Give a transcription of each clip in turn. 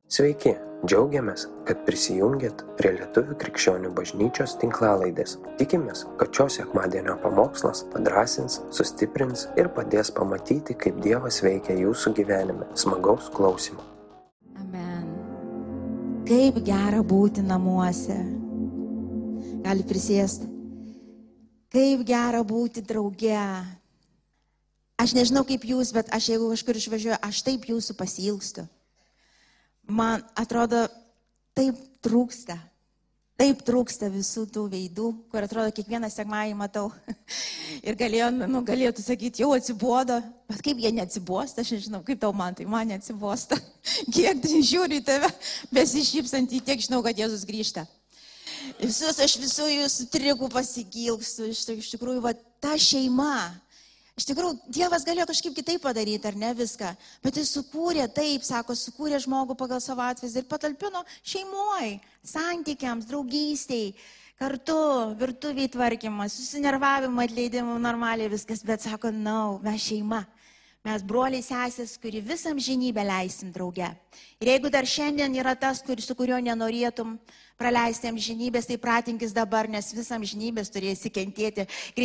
Sveiki, džiaugiamės, kad prisijungėt prie Lietuvių krikščionių bažnyčios tinklalaidės. Tikimės, kad šios sekmadienio pamokslas padrąsins, sustiprins ir padės pamatyti, kaip Dievas veikia jūsų gyvenime. Smagaus klausymo. Amen. Kaip gera būti namuose. Gali prisėsti. Kaip gera būti drauge. Aš nežinau kaip jūs, bet jeigu kažkur išvažiuoju, aš taip jūsų pasiilgstu. Man atrodo, taip trūksta visų tų veidų, kur atrodo kiekvieną sekmadienį matau. Ir galėtų sakyti, jau atsibodo, bet kaip jie neatsibosta, aš nežinau, kaip tau man neatsibosta. Kiek žiūri į tave, besišypsantį, tiek žinau, kad Jėzus grįžta. Aš visų jūsų trigų pasigilgstu, iš tikrųjų, va, ta šeima. Iš tikrųjų, Dievas galėjo kažkaip kitaip padaryti, ar ne viską, bet jis sukūrė taip, sukūrė žmogų pagal savo atvaizdą ir patalpino šeimoj, santykiams, draugystiai, kartu, virtuviai tvarkymas, susinervavimo, atleidimų, normaliai viskas, bet sako, mes šeima, mes broliai sesės, kuri visą amžinybę leisim drauge. Ir jeigu dar šiandien yra tas, su kuriuo nenorėtum praleisti amžinybės, tai pratinkis dabar, nes visą amžinybės turėsi kentėti.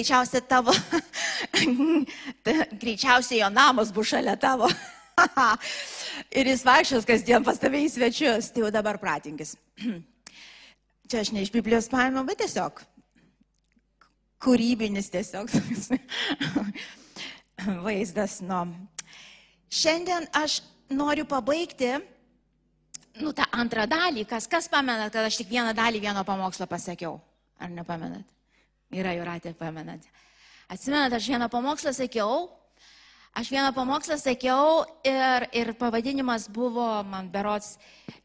Greičiausiai jo namas bus šalia tavo. Ir jis vaikščios kasdien pas tave į svečius, tai jau dabar pratinkis. Čia aš ne iš Biblijos paėmiau, bet tiesiog kūrybinis tiesiog vaizdas. Šiandien aš noriu pabaigti tą antrą dalį. Kas pamenat, kad aš tik vieną dalį vieno pamokslo pasakiau? Ar nepamenat? Yra Jūratė, pamenat. Atsimenat, aš vieną pamokslą sakiau ir pavadinimas buvo, man berods,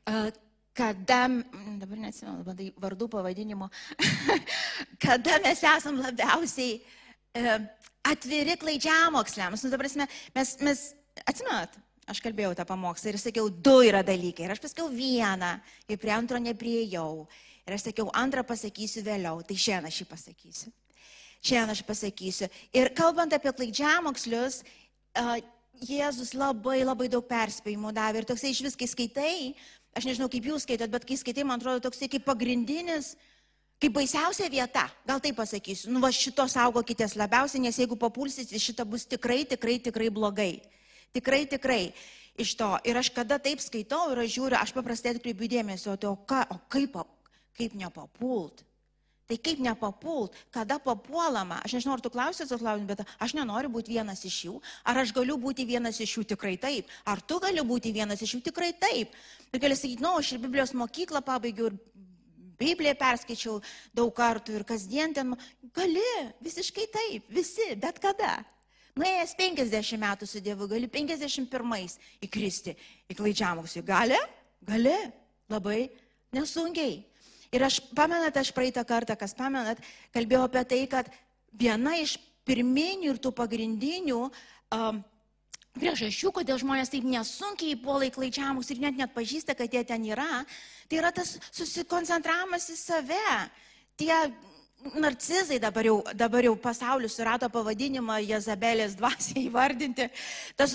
dabar neatsimenu, vardų pavadinimo, kada mes esam labiausiai atviri klaidžiamoksliams. Mes atsimenat, aš kalbėjau tą pamokslą ir sakiau, 2 yra dalykai. Ir aš pasakiau vieną, ir prie antro nepriejau. Ir aš sakiau, antrą pasakysiu vėliau. Tai šiandien aš pasakysiu. Ir kalbant apie klaidžiamokslius, Jėzus labai daug perspėjimų davė. Ir toksai iš vis, kai skaitai, aš nežinau kaip jūs skaitot, bet kai skaitai, man atrodo, toksai kaip pagrindinis, kaip baisiausia vieta, gal taip pasakysiu. Šito saugokitės labiausiai, nes jeigu papulsit, šita bus tikrai blogai. Tikrai iš to. Ir aš kada taip skaitau ir aš žiūriu, aš paprastai atkreipiu dėmesio, o kaip nepapult? Tai kaip nepapult? Kada papuolama? Aš nežinau, ar tu klausės, bet aš nenoriu būti vienas iš jų. Ar aš galiu būti vienas iš jų? Tikrai taip. Ar tu gali būti vienas iš jų? Tikrai taip. Ir gali sakyti, aš ir Biblijos mokyklą pabaigiau ir Bibliją perskaičiau daug kartų ir kasdien ten. Gali, visiškai taip, visi, bet kada. Nuėjęs 50 metų su Dievu, gali 51 įkristi į klaidžiamokslį. Gali, labai nesunkiai. Ir aš praeitą kartą, kas pamenat, kalbėjau apie tai, kad viena iš pirminių ir tų pagrindinių priežasčių, kodėl žmonės taip nesunkiai puola į klaidžiamokslį ir net pažįsta, kad jie ten yra, tai yra tas susikoncentravimas į save. Tie narcizai, dabar jau pasaulis surado pavadinimą Jezabelės dvasiai įvardinti, tas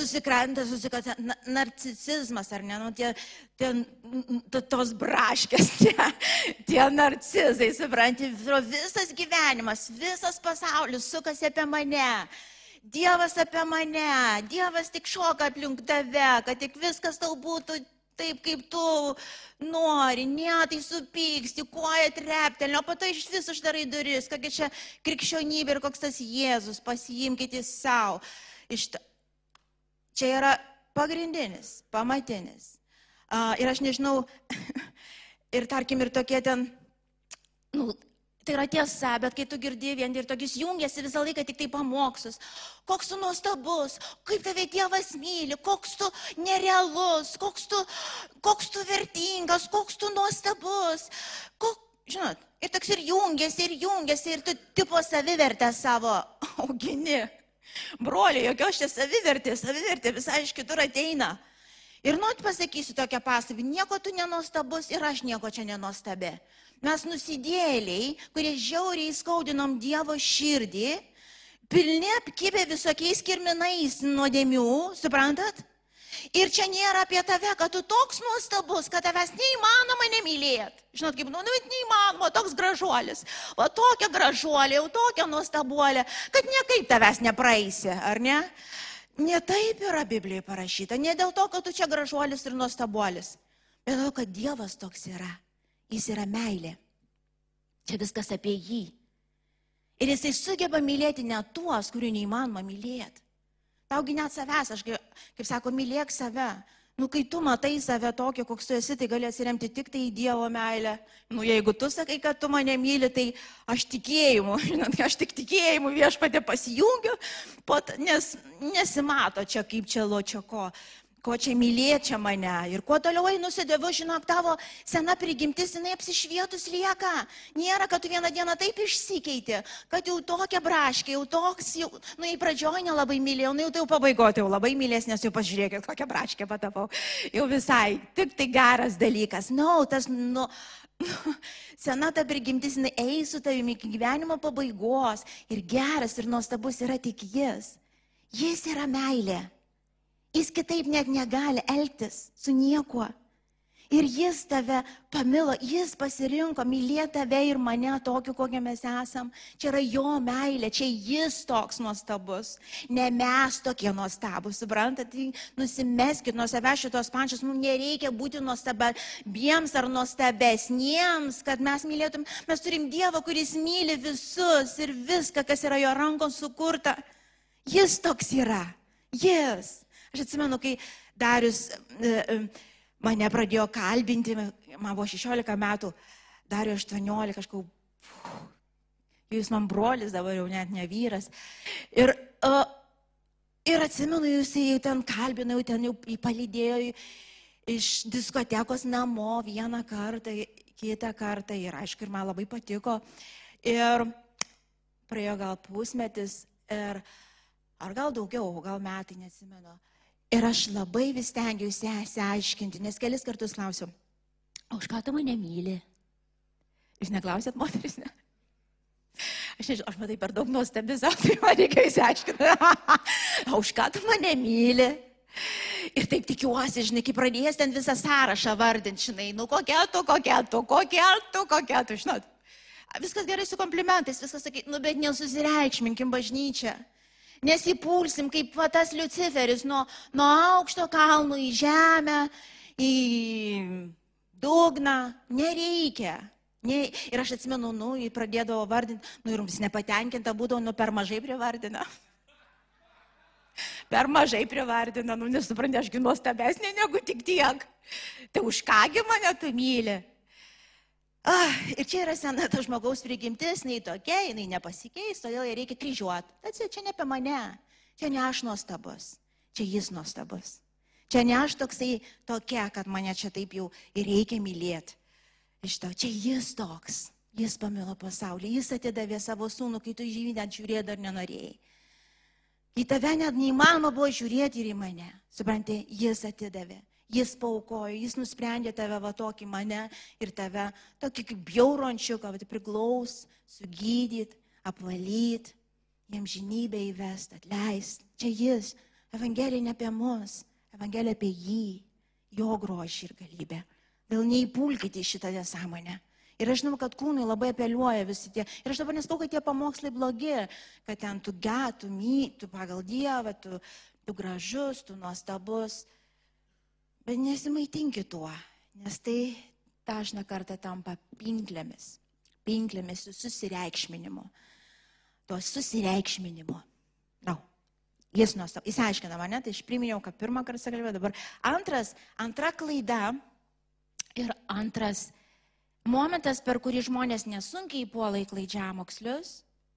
narcisizmas, ar ne, tos braškės, tie narcizai, supranti, visas gyvenimas, visas pasaulis sukasi apie mane. Dievas apie mane, Dievas tik šoka aplink tave, kad tik viskas tau būtų taip, kaip tu nori, tai supyksti, koja treptelė, o po to iš vis uždarai duris, kokia čia krikščionybė ir koks tas Jėzus, pasiimkite savo. Čia yra pagrindinis, pamatinis. Ir aš nežinau, ir tarkim, ir tokie ten, tai yra tiesa, bet kai tu girdi vien ir tokius jungiasi visą laiką tik tai pamokslus, koks tu nuostabus, kaip tave Dievas myli, koks tu nerealus, koks tu vertingas, koks tu nuostabus. Žinot, ir toks ir jungiasi, ir tu tipo savivertę savo augini. Broliai, jokios čia savivertė visai iš kitur ateina. Ir pasakysiu tokią pastabą, nieko tu nenuostabus ir aš nieko čia nenuostabi. Mes nusidėliai, kurie žiauriai skaudinom Dievo širdį, pilni apkibę visokiais kirminais nuodėmių, suprantat? Ir čia nėra apie tave, kad tu toks nuostabus, kad tavęs neįmanoma nemylėti. Žinot, kaip, neįmanoma, toks gražuolis. O tokia gražuolė, jau tokia nuostabuolė, kad niekaip tavęs nepraeisi, ar ne? Ne taip yra Biblijoje parašyta, ne dėl to, kad tu čia gražuolis ir nuostabuolis, bet dėl to, kad Dievas toks yra. Jis yra meilė. Čia viskas apie jį. Ir jisai sugeba mylėti net tuos, kurių neįmanoma mylėti. Taugi net savęs, aš, kaip sako, mylėk save. Kai tu matai save tokį, koks tu esi, tai gali atsiremti tik tai į Dievo meilę. Jeigu tu sakai, kad tu mane myli, tai aš tikėjimu, aš tik tikėjimu Viešpatie pasijungiu, nes nesimato čia kaip čia ločiako. Ko čia mylėt čia mane. Ir kuo toliau einu su Dievu, žinok, tavo sena prigimtis, jinai apsišvietus lieka. Nėra, kad tu vieną dieną taip išsikeiti, kad jau tokia braškė, jau toks, į pradžioj nelabai mylėjau, jau pabaigote, jau labai mylės, nes jau pažiūrėkit, kokią braškę patapau. Jau visai, tik tai geras dalykas. Sena ta prigimtis, jinai eis su tavimi iki gyvenimo pabaigos. Ir geras, ir nuostabus yra tik jis. Jis yra meilė. Jis kitaip net negali elgtis su niekuo. Ir jis tave pamilo, jis pasirinko mylėti tave ir mane tokiu, kokie mes esam. Čia yra jo meilė, čia jis toks nuostabus. Ne mes tokie nuostabus, suprantat? Nusimeskit nuo savęs šitos pančios, mums nereikia būti nuostabiems ar nuostabesniems, kad mes mylėtum. Mes turim Dievą, kuris myli visus ir viską, kas yra jo rankos sukurta. Jis toks yra. Jis. Aš atsimenu, kai Darius mane pradėjo kalbinti, man buvo 16 metų, Darius 18, kažkau, jūs man brolis, dabar jau net ne vyras. Ir atsimenu, jūs jau ten kalbino, jau ten jau palydėjo iš diskotekos namo vieną kartą, kitą kartą ir aišku, ir man labai patiko. Ir praėjo gal pusmetis, ar gal daugiau, gal metai, neatsimenu. Ir aš labai vis stengiausi aiškinti, nes kelis kartus klausiau, o už ką tu mane myli? Jūs neklausėt, moteris, ne? Aš nežinau, aš matai per daug nuostabi, tai man reikia įsiaiškinti. O už ką tu mane myli? Ir taip tikiuosi, žinai, kai pradės ten visą sąrašą vardinti, žinai, kokia tu, žinot. Viskas gerai su komplimentais, viskas sakai, bet nesusireikšminkim bažnyčią. Nesipulsim kaip tas Liuciferis nuo aukšto kalno į žemę, į dugną. Nereikia. Ir aš atsimenu, jį pradėdavo vardinti, ir vis nepatenkinta būdavo, per mažai privardina. Per mažai privardina, nesupranti, ašgi nuostabesnė negu tik tiek. Tai už kągi mane tu myli? Ir čia yra sena ta žmogaus prigimtis, jinai tokia, jinai nepasikeis, todėl ją reikia kryžiuoti. Bet čia ne apie mane, čia ne aš nuostabus, čia jis nuostabus. Čia ne aš toksai tokia, kad mane čia taip jau ir reikia mylėti. Čia jis toks, jis pamilo pasaulį, jis atidavė savo sūnų, kai tu žymi net žiūrėti dar nenorėjai. Į tave net neįmanoma buvo žiūrėti ir į mane, supranti, jis atidavė. Jis paaukojo, jis nusprendė tave va tokį mane ir tave tokį kaip bjaurončiuką, priglaus, sugydyt, apvalyt, jam žinybę įvest, atleist. Čia jis, evangelija ne apie mus, evangelija apie jį, jo grožį ir galybę. Vėl neįpulkite į šitą nesąmonę. Ir aš žinau, kad kūnai labai apeliuoja visi tie. Ir aš dabar neskau, kad tie pamokslai blogi, kad ten tu tu pagal Dievą, tu gražus, tu nuostabus. Bet nesimaitinki tuo, nes tai dažną kartą tampa pinklėmis su susireikšminimu. Tuo susireikšminimu. Jis nuostabus. Jis aiškina mane, tai aš priminiau, kad pirmą kartą kalbėjau, dabar antra klaida ir antras momentas, per kurį žmonės nesunkiai puola į klaidžiamokslius,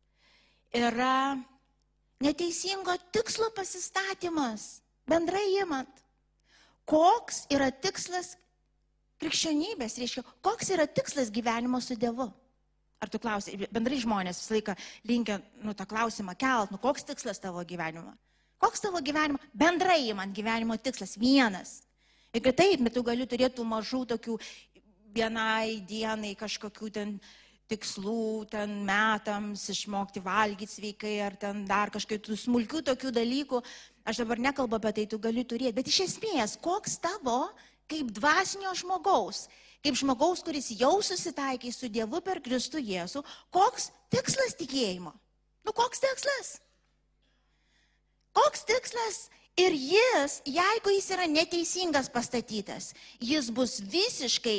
yra neteisingo tikslo pasistatymas, bendrai imant. Koks yra tikslas krikščionybės, reiškia, koks yra tikslas gyvenimo su Dievu? Ar tu klausai, bendrai žmonės visą laiką linkia tą klausimą kelt, koks tikslas tavo gyvenimo? Koks tavo gyvenimo, bendrai man gyvenimo tikslas vienas. Ir taip, bet tu gali turėti mažų tokių vienai dienai kažkokių ten tikslų, ten metams, išmokti valgyti sveikai, ar ten dar kažkaip smulkių tokių dalykų. Aš dabar nekalbu apie tai, tu gali turėti, bet iš esmės, koks tavo kaip dvasinio žmogaus, kaip žmogaus, kuris jau susitaikė su Dievu per Kristų Jėzų, koks tikslas tikėjimo? Koks tikslas? Koks tikslas? Ir jis, jeigu jis yra neteisingas pastatytas, jis bus visiškai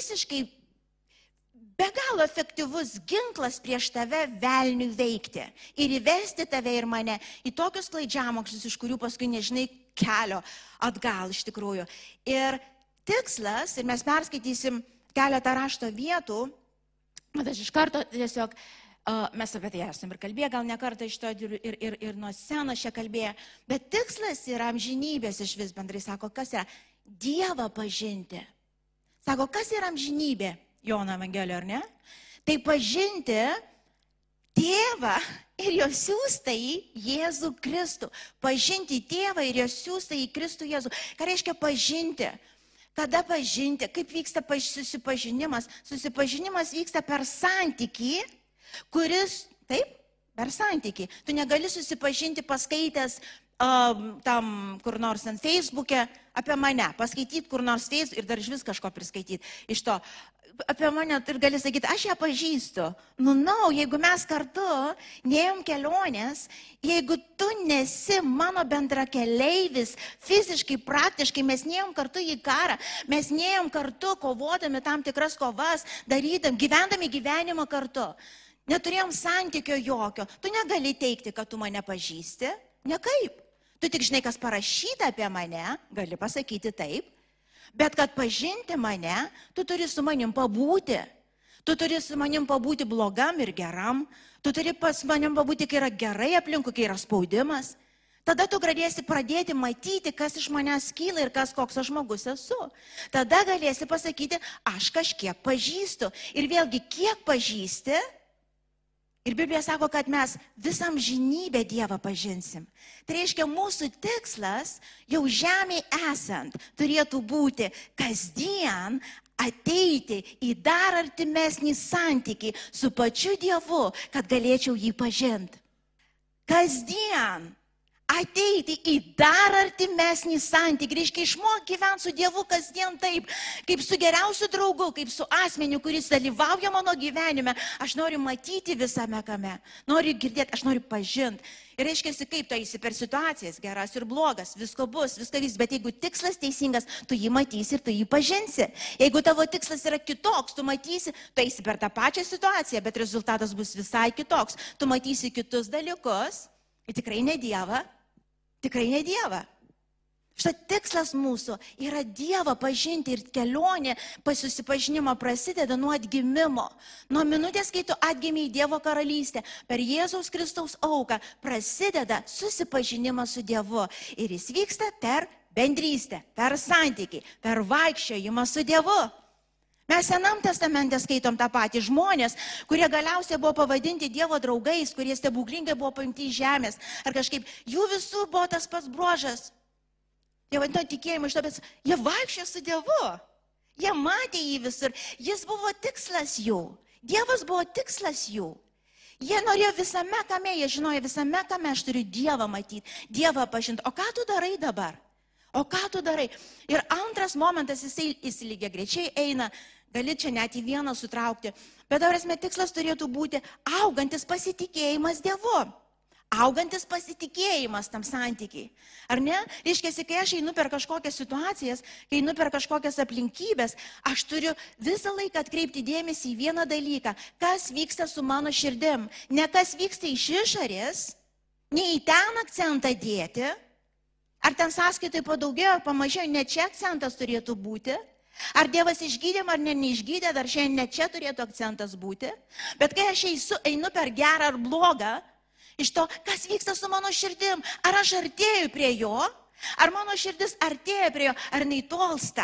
be galo efektyvus ginklas prieš tave velniui veikti ir įvesti tave ir mane į tokius klaidžiamokslus, iš kurių paskui nežinai kelio atgal iš tikrųjų. Ir tikslas, ir mes perskaitysim keletą rašto vietų, bet aš iš karto tiesiog, mes apie tai esame ir kalbėję, gal ne kartą iš to ir nuo scenos čia kalbėję, bet tikslas yra amžinybės iš vis bendrai, sako, kas yra? Dievą pažinti. Sako, kas yra amžinybė? Jono Evangelijoje, ar ne? Tai pažinti Tėvą ir jo siųstąjį Jėzų Kristų. Pažinti Tėvą ir jo siųstąjį Kristų Jėzų. Ką reiškia pažinti? Kada pažinti? Kaip vyksta susipažinimas? Susipažinimas vyksta per santykį, kuris, taip, per santykį. Tu negali susipažinti paskaitęs tam kur nors ant Facebook'e apie mane, paskaityti kur nors Facebook ir dar iš vis kažko priskaityti iš to. Apie mane ir gali sakyti, aš ją pažįstu. Jeigu mes kartu neėjom kelionės, jeigu tu nesi mano bendrakeleivis, fiziškai, praktiškai, mes neėjom kartu į karą, mes neėjom kartu kovodami tam tikras kovas, gyvendami gyvenimą kartu. Neturėjom santykio jokio. Tu negali teikti, kad tu mane pažįsti. Nekaip. Tu tik žinai, kas parašyta apie mane, gali pasakyti taip. Bet kad pažinti mane, tu turi su manim pabūti. Tu turi su manim pabūti blogam ir geram. Tu turi pas manim pabūti, kai yra gerai aplinkui, kai yra spaudimas. Tada tu galėsi pradėti matyti, kas iš manęs kyla ir koks aš žmogus esu. Tada galėsi pasakyti, aš kažkiek pažįstu. Ir vėlgi, kiek pažįsti? Ir Biblija sako, kad mes visam žinybę Dievą pažinsim. Tai reiškia, mūsų tikslas jau žemėje esant turėtų būti kasdien ateiti į dar artimesnį santykį su pačiu Dievu, kad galėčiau jį pažinti. Kasdien ateiti į dar artimesnį santykį, reiškia išmokti gyventi su Dievu kasdien taip, kaip su geriausiu draugu, kaip su asmeniu, kuris dalyvauja mano gyvenime. Aš noriu matyti visame kame, noriu girdėti, aš noriu pažinti. Ir reiškia, kaip tu eisi per situacijas, geras ir blogas, visko bus, viską vis, bet jeigu tikslas teisingas, tu jį matysi ir tu jį pažinsi. Jeigu tavo tikslas yra kitoks, tu matysi, tu eisi per tą pačią situaciją, bet rezultatas bus visai kitoks. Tu matysi kitus dalykus, ir tikrai ne Dievą. Tikrai ne Dievą. Štai tikslas mūsų yra Dievą pažinti ir kelionė pas susipažinimą prasideda nuo atgimimo. Nuo minutės, kai tu atgimė į Dievo karalystę, per Jėzaus Kristaus auką prasideda susipažinimas su Dievu. Ir jis vyksta per bendrystę, per santykį, per vaikščiojimą su Dievu. Mes Senam testamente skaitom tą patį. Žmonės, kurie galiausiai buvo pavadinti Dievo draugais, kurie stebuklingai buvo paimti iš žemės, ar kažkaip, jų visų buvo tas pats bruožas. Jie vadino tikėjimą iš to, bet jie vaikščiojo su Dievu. Jie matė jį visur. Jis buvo tikslas jų. Dievas buvo tikslas jų. Jie norėjo visame kame, jie žinojo visame kame, aš turiu Dievą matyti, Dievą pažinti. O ką tu darai dabar? O ką tu darai? Ir antras momentas, jis lygiai greičiai eina, gali čia net į vieną sutraukti. Bet dabar tikslas turėtų būti augantis pasitikėjimas Dievu. Augantis pasitikėjimas tam santykiai. Ar ne? Reiškia, kai aš einu per kažkokias situacijas, kai einu per kažkokias aplinkybės, aš turiu visą laiką atkreipti dėmesį į vieną dalyką. Kas vyksta su mano širdim? Ne kas vyksta iš išorės, ne į ten akcentą dėti. Ar ten sąskaitai padaugėjo, pamažėjo, ne čia akcentas turėtų būti? Ar Dievas išgydė, ar neišgydė, dar šiandien ne čia turėtų akcentas būti? Bet kai aš einu per gerą ar blogą, iš to, kas vyksta su mano širdim, ar aš artėju prie jo, ar mano širdis artėja prie jo, ar neįtolsta?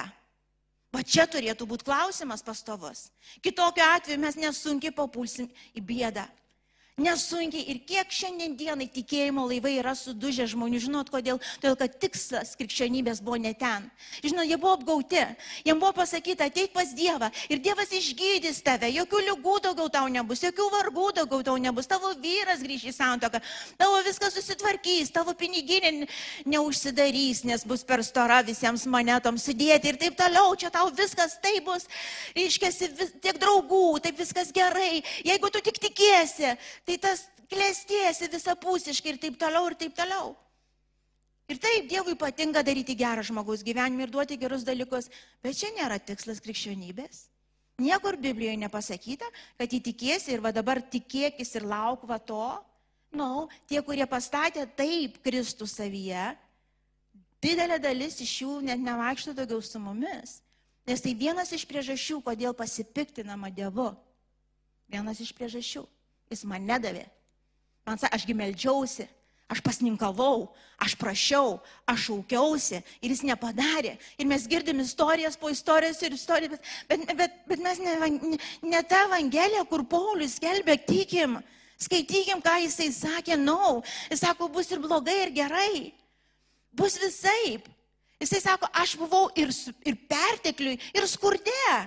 Va čia turėtų būti klausimas pastovus. Kitokiu atveju mes nesunkiai papulsim į bėdą. Nesunkiai. Ir kiek šiandienai tikėjimo laivai yra sudužę žmonių. Žinot kodėl? Todėl, kad tikslas krikščionybės buvo ne ten. Žinot, jie buvo apgauti. Jiems buvo pasakyta, ateik pas Dievą. Ir Dievas išgydys tave. Jokių ligų daugiau tau nebus. Jokių vargų daugiau tau nebus. Tavo vyras grįš į santuoką. Tavo viskas susitvarkys. Tavo piniginė neužsidarys, nes bus per stora visiems monetoms sudėti. Ir taip toliau. Čia tau viskas taip bus. Reiškiasi tiek draugų. Taip viskas gerai. Jeigu tu tik tikėsi, tai tas klestėsi visapusiškai ir taip toliau, ir taip toliau. Ir taip, Dievui patinka daryti gerą žmogaus gyvenimą ir duoti gerus dalykus, bet čia nėra tikslas krikščionybės. Niekur Biblijoje nepasakyta, kad įtikėsi ir va dabar tikėkis ir lauk va to. Tie, kurie pastatė taip Kristų savyje, didelė dalis iš jų net nevaikšto daugiau su mumis. Nes tai vienas iš priežasčių, kodėl pasipiktinama Dievu. Vienas iš priežasčių. Jis man nedavė. Man sakė, ašgi meldžiausi, aš pasninkavau, aš prašiau, aš šaukiausi ir jis nepadarė. Ir mes girdim istorijas po istorijos ir istorijas, bet mes ne ta Evangelija, kur Paulius skelbė, tikim, skaitykim, ką jisai sakė, Jis sako, bus ir blogai, ir gerai. Bus visaip. Jisai sako, aš buvau ir pertekliui, ir skurde.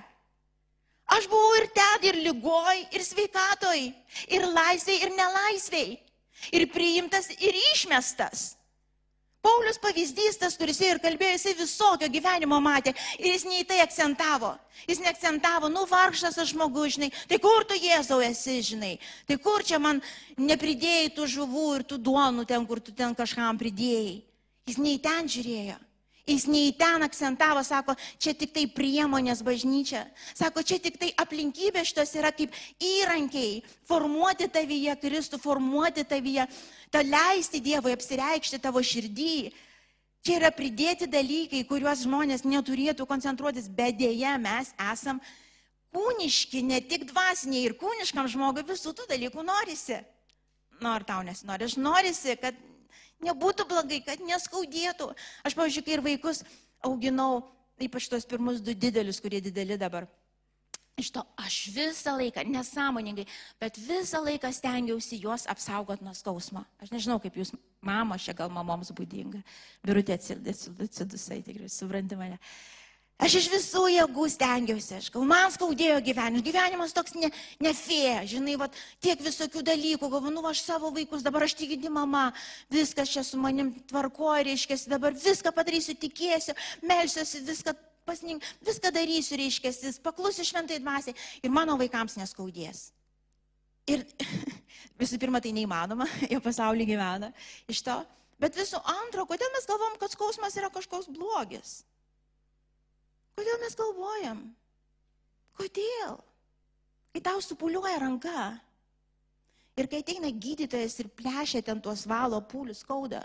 Aš buvau ir ten, ir lygoj, ir sveikatoj, ir laisvėj, ir nelaisvėj, ir priimtas, ir išmestas. Paulius pavyzdys tas, kuris ir kalbėjo, jisai visokio gyvenimo matė, ir jis ne į tai akcentavo. Jis neakcentavo, vargšas aš žmogus, žinai, tai kur tu Jėzau esi, žinai, tai kur čia man nepridėjai tų žuvų ir tų duonų ten, kur tu ten kažkam pridėjai. Jis ne į ten žiūrėjo. Jis ne į ten akcentavo, sako, čia tik tai priemonės bažnyčia. Sako, čia tik tai aplinkybė šitos yra kaip įrankiai formuoti tavyje Kristų, formuoti tavyje, leisti Dievui apsireikšti tavo širdį. Čia yra pridėti dalykai, kuriuos žmonės neturėtų koncentruotis, bet dėja mes esam kūniški, ne tik dvasiniai, ir kūniškam žmogui visų tų dalykų norisi. Ar tau nesinori? Aš norisi, kad nebūtų blogai, kad neskaudėtų. Aš, pavyzdžiui, kai ir vaikus auginau, ypač tos pirmus 2 didelius, kurie dideli dabar. Iš to aš visą laiką, nesąmoningai, bet visą laiką stengiausi juos apsaugoti nuo skausmo. Aš nežinau, kaip jūs, mama, čia gal mamoms būdinga. Birutė atsidusai, tikrai, supranti mane. Aš iš visų jėgų stengiausi, man skaudėjo gyvenimas toks ne fėja, žinai, tiek visokių dalykų, galvoju, aš savo vaikus, dabar aš tikinti mama, viskas čia su manim tvarkoja, reiškiasi, dabar viską padarysiu, tikėsiu, melsiuosi, viską darysiu, reiškiasi, paklusiu šventai dvasiai ir mano vaikams neskaudės. Ir visų pirma, tai neįmanoma, jo pasaulyje gyvena iš to, bet visų antro, kodėl mes galvom, kad skausmas yra kažkoks blogis? Kodėl mes galvojam? Kodėl? Kai tau supuliuoja ranka ir kai ateina gydytojas ir plešia ten tuos valo pūlius, skauda.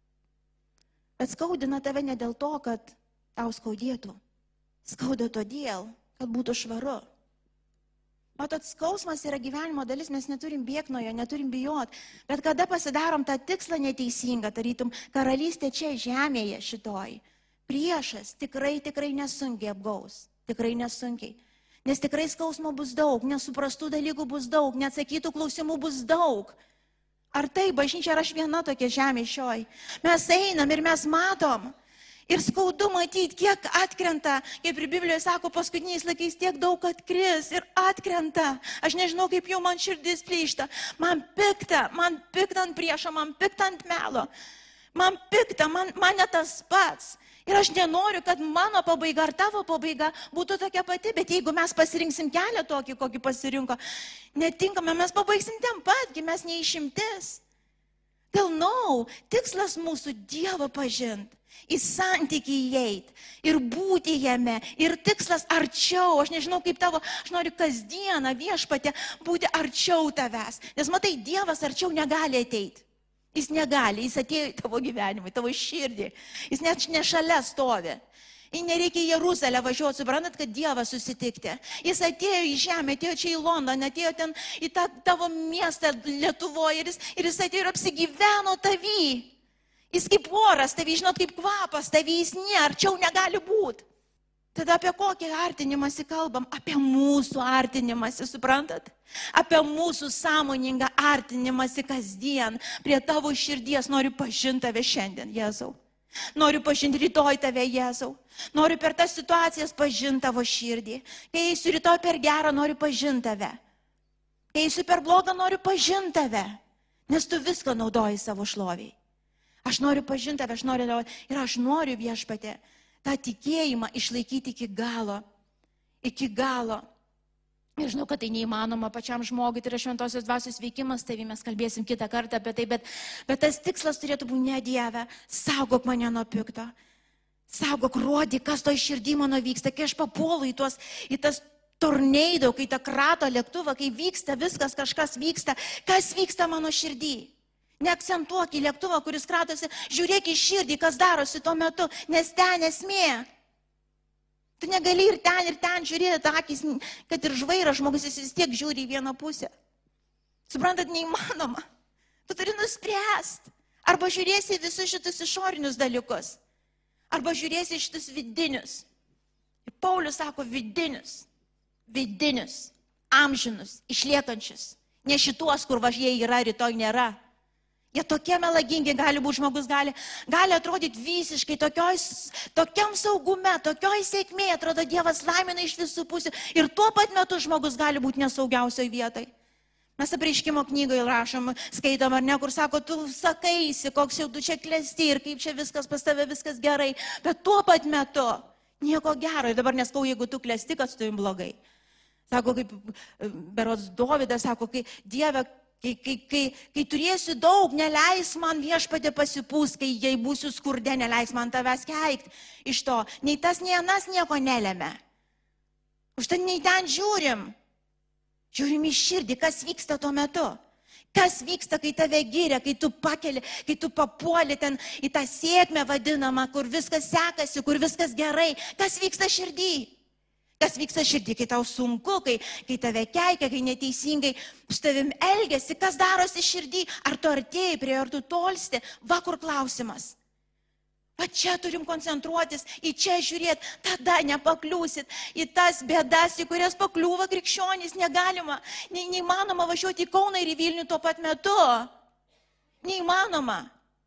Bet skaudina tave ne dėl to, kad tau skaudėtų. Skauda todėl, kad būtų švaru. Matot, skausmas yra gyvenimo dalis, mes neturim bėgti nuo jo, neturim bijot. Bet kada pasidarom tą tikslą neteisingą, tarytum karalystė čia žemėje šitoj, priešas tikrai nesunkiai apgaus. Tikrai nesunkiai. Nes tikrai skausmo bus daug, nesuprastų dalykų bus daug, neatsakytų klausimų bus daug. Ar tai, bažnyčia, ar aš viena tokia žemė šioj? Mes einam ir mes matom. Ir skaudu matyti, kiek atkrenta, kaip ir Biblijoje sako, paskutiniais laikais tiek daug atkris ir atkrenta. Aš nežinau, kaip jau man širdis plyšta. Man pikta ant priešo, man pikta ant melo. Man pikta, man ne tas pats. Ir aš nenoriu, kad mano pabaiga ar tavo pabaiga būtų tokia pati, bet jeigu mes pasirinksim kelią tokį, kokį pasirinko, netinkame, mes pabaigsim ten pat, mes neišimtis. Tikslas mūsų Dievą pažinti, į santykį įeit ir būti jame, ir tikslas arčiau, aš nežinau kaip tavo, aš noriu kasdieną Viešpatie būti arčiau tavęs, nes matai, Dievas arčiau negali ateiti. Jis negali, jis atėjo į tavo gyvenimą, į tavo širdį. Jis net ne šalia stovi. Jis nereikia į Jeruzalę važiuoti, suprantat, kad Dievą susitikti. Jis atėjo į žemę, atėjo čia į Londoną, atėjo ten į tavo miestą Lietuvoje ir jis atėjo ir apsigyveno tavy. Jis kaip oras tavy, žinot, kaip kvapas tavy, jis arčiau negali būti. Tada apie kokį artinimąsi kalbam? Apie mūsų artinimąsi, suprantat? Apie mūsų sąmoningą artinimąsi kasdien. Prie tavo širdies noriu pažinti tave šiandien, Jėzau. Noriu pažinti rytoj tave, Jėzau. Noriu per tas situacijas pažinti tavo širdį. Kai eisiu rytoj per gerą, noriu pažinti tave. Kai eisiu per blogą, noriu pažinti tave. Nes tu viską naudoji savo šloviai. Aš noriu pažinti tave, ir aš noriu, Viešpatie, tą tikėjimą išlaikyti iki galo. Iki galo. Ir žinau, kad tai neįmanoma pačiam žmogui, tai yra šventosios dvasios veikimas, tai mes kalbėsim kitą kartą apie tai, bet tas tikslas turėtų būti ne Dieve, saugok mane nuo pikto. Saugok, rodyk, kas to širdį mano vyksta, kai aš papuolu į tas torneido, kai tą krato lėktuvą, kai vyksta viskas, kažkas vyksta, kas vyksta mano širdį. Neakcentuok į lėktuvą, kuris kratosi, žiūrėk į širdį, kas darosi tuo metu, nes ten esmė. Tu negali ir ten žiūrėti akis, kad ir žvairas žmogus, jis vis tiek žiūri į vieną pusę. Suprantat, neįmanoma. Tu turi nuspręsti. Arba žiūrėsi visus šitus išorinius dalykus, arba žiūrėsi šitus vidinius. Ir Paulius sako vidinius, amžinus, išliekančius. Ne šituos, kur važiai yra, rytoj nėra. Jie tokie melagingi gali būti, žmogus gali atrodyti visiškai tokiam saugume, tokioj sėkmė, atrodo Dievas laimina iš visų pusių ir tuo pat metu žmogus gali būti nesaugiausioj vietai. Mes Apreiškimo knygoje rašom, skaitom ar ne, kur sako, tu sakaisi, koks jau tu čia klesti ir kaip čia viskas pas tave, viskas gerai, bet tuo pat metu nieko gero. Ir dabar neskau, jeigu tu klesti, kad su tavim blogai. Sako, kaip berods Dovydas, sako, kai Dieve, kai turėsiu daug, neleis man Viešpatie pasipūs, kai jei būsiu skurde, neleis man tavęs keikti iš to. Nei tas, nei anas nieko nelemia. Užtai nei ten žiūrim. Žiūrim į širdį, kas vyksta tuo metu. Kas vyksta, kai tave giria, kai tu pakeli, kai tu papuoli ten į tą sėkmę vadinamą, kur viskas sekasi, kur viskas gerai. Kas vyksta širdį? Kas vyksta širdį, kai tau sunku, kai tave keikia, kai neteisingai su tavim elgiasi, kas darosi širdį, ar tu artėjai prie, ar tu tolsti, va kur klausimas. Va čia turim koncentruotis, į čia žiūrėti, tada nepakliūsit į tas bėdas, į kurias pakliūva krikščionys, negalima, neįmanoma važiuoti į Kauną ir į Vilnių tuo pat metu. Neįmanoma.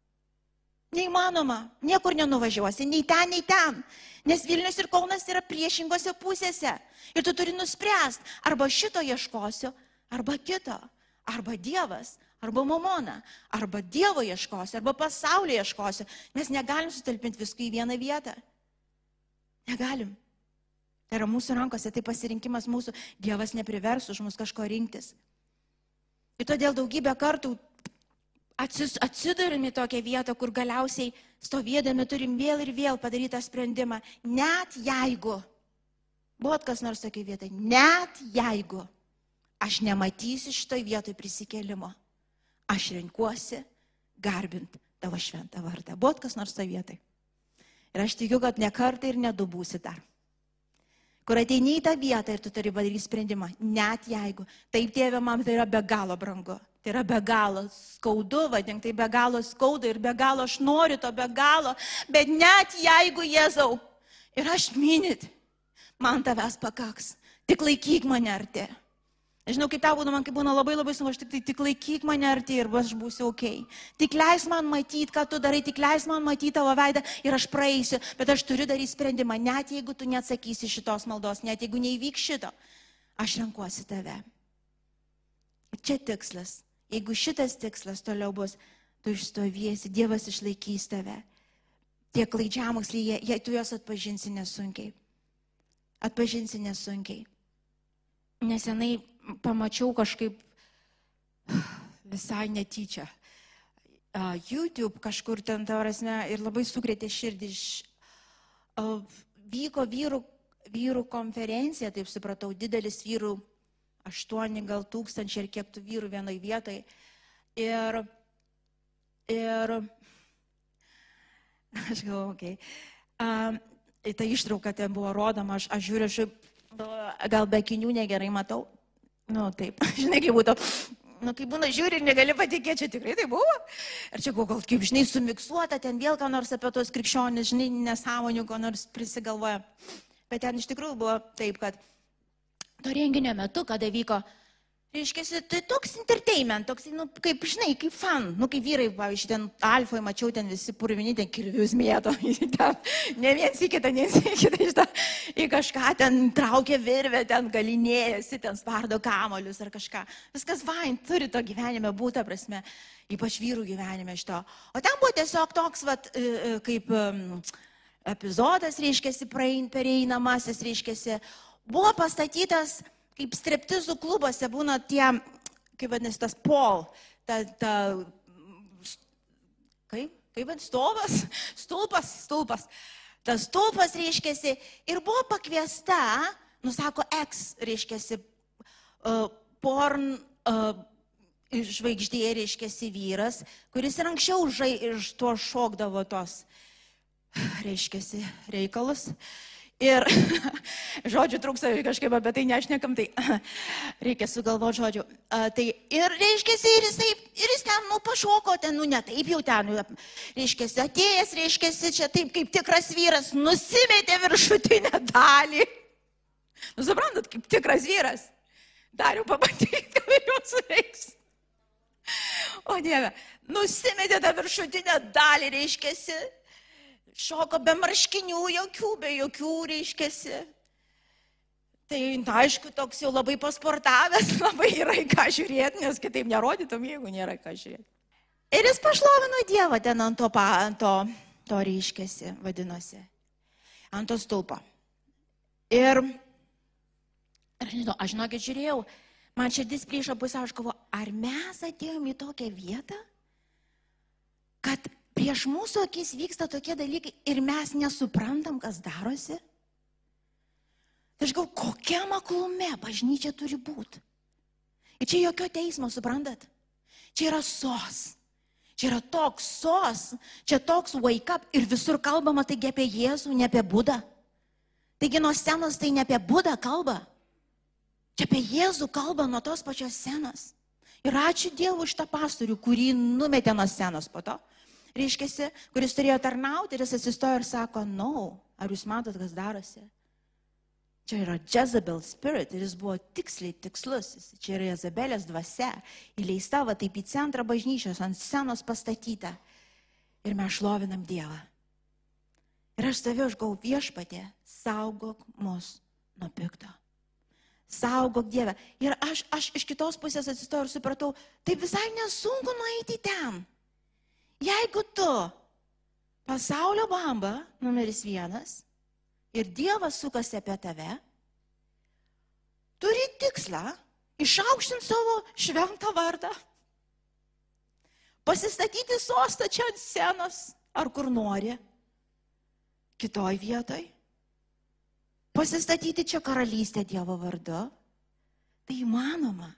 Neįmanoma, niekur nenuvažiuosi, nei ten. Nes Vilnius ir Kaunas yra priešingose pusėse. Ir tu turi nuspręsti, arba šito ieškosiu, arba kito. Arba Dievas, arba mamona. Arba Dievo ieškosiu, arba pasaulio ieškosiu. Mes negalim sutalpinti viskų į vieną vietą. Negalim. Tai yra mūsų rankose, tai pasirinkimas mūsų. Dievas neprivers už mus kažko rinktis. Ir todėl daugybę kartų atsidurim į tokią vietą, kur galiausiai stovėdami turim vėl ir vėl padarytą sprendimą. Net jeigu, buvot kas nors tokiai vietai, net jeigu aš nematysiu šitoj vietoj prisikėlimo, aš renkuosi garbinti tavo šventą vardą. Buvot kas nors toje vietoj. Ir aš tikiu, kad ne kartą ir ne du būsi dar. Kur ateini į tą vietą ir tu turi padaryti sprendimą. Net jeigu. Taip, Tėve, man tai yra be galo brangu. Tai yra be galo skaudu, vadink, tai be galo skaudu ir be galo aš noriu to be galo. Bet net jeigu, Jėzau, ir aš minit, man tavęs pakaks. Tik laikyk mane arti. Žinau, kaip tau būna, man kaip būna labai sunku, aš tik laikyk mane arti ir aš būsiu ok. Tik leis man matyti, ką tu darai, tik leis man matyti tavo veidą ir aš praeisiu, bet aš turiu daryti sprendimą, net jeigu tu neatsakysi šitos maldos, net jeigu neįvyks šito, aš renkuosi tave. Čia tikslas. Jeigu šitas tikslas toliau bus, tu išstoviesi, Dievas išlaikys tave. Tie klaidžiamoksliai, jei tu juos atpažinsi nesunkiai. Atpažinsi nesunkiai. Nesenai pamačiau kažkaip visai netyčia. YouTube kažkur ten, tavrasme, ir labai sukrėtė širdį. Vyko vyrų konferencija, taip supratau, didelis vyrų, 8 gal 1000 ir kiek tų vyrų vienoj vietoj. Ir aš galvoju, okei. Ta ištrauka ten buvo rodoma, aš žiūriu, gal be akinių negerai matau. Nu, taip, žinai, kaip būtų. Nu, kai būna žiūri ir negali patikėti, čia tikrai tai buvo. Ir čia gal kaip, žinai, sumiksuota, ten vėl ką nors apie tos krikščionis, žinai, nesąmonių, ko nors prisigalvoja. Bet ten iš tikrųjų buvo taip, kad to renginio metu, kada vyko, reiškia, tai toks entertainment, toks, kaip, žinai, kaip fan, kaip vyrai, pavyzdžiui, ten Alfoje mačiau, ten visi purvini, ten kirvius mėto, ne viens į kitą, į kažką ten traukė virvę, ten galinėjasi, ten spardo kamolius ar kažką. Viskas vain, turi to gyvenime būti, prasme, ypač vyrų gyvenime šito. O ten buvo tiesiog toks, kaip epizodas, reiškia, pereinamasis, reiškia, buvo pastatytas, kaip striptizų klubuose būna tie, kaip vadinasi, tas pol, kaip vadinasi, stulpas. Tas stulpas, reiškiasi, ir buvo pakviesta, sako, reiškiasi, porn žvaigždė, reiškiasi, vyras, kuris ir anksčiau iš to šokdavo tos, reiškiasi, reikalus. Ir, žodžių trūksta, kažkaip apie tai nešnekam, tai reikia sugalvoti žodžių. Ir, reiškiasi, ir jis ten, pašoko, ten, ne taip jau ten, reiškiasi, atėjęs, reiškiasi, čia taip kaip tikras vyras, nusimetė viršutinę dalį. Suprantat, kaip tikras vyras. Dar jau pabandyti, ką jums reiks. O Dieve, nusimetė tą viršutinę dalį, reiškiasi. Šoko be marškinių, be jokių, reiškiasi. Tai, aišku, toks jau labai pasportavęs, labai yra į ką žiūrėti, nes kitaip nerodytum, jeigu nėra ką žiūrėti. Ir jis pašlovino Dievą ten ant to reiškiasi, vadinosi, ant to stulpo. Ir aš žinokit žiūrėjau, man širdis plyšo pusiau, aš galvoju, ar mes atėjom į tokią vietą, kad prieš mūsų akis vyksta tokie dalykai ir mes nesuprantam, kas darosi. Tai aš galvoju, kokiam aklume bažnyčia turi būti. Ir čia jokio teismo, suprantat? Čia yra sos. Čia yra toks sos, čia toks wake up ir visur kalbama taigi apie Jėzų, ne apie Budą. Taigi nuo scenos tai ne apie Budą kalba. Čia apie Jėzų kalba nuo tos pačios scenos. Ir ačiū Dievui už tą pastorių, kurį numetė nuo scenos po to. Reiškiasi, kuris turėjo tarnauti ir jis atsistojo ir sako, ar jūs matot, kas darosi? Čia yra Jezebel spirit ir jis buvo tikslus, čia yra Jezebelės dvasia, įleista taip į centrą bažnyčios, ant scenos pastatyta. Ir mes šlovinam Dievą. Ir aš stovėjau, aš galvoju, Viešpatie, saugok mus nuo pikto. Saugok Dieve. Ir aš iš kitos pusės atsistojau ir supratau, tai visai nesunku nueiti ten. Jeigu tu pasaulio bamba numeris 1 ir Dievas sukasi apie tave, turi tikslą išaukštinti savo šventą vardą, pasistatyti sostą čia ant scenos ar kur nori, kitoj vietoj, pasistatyti čia karalystę Dievo vardu, tai įmanoma,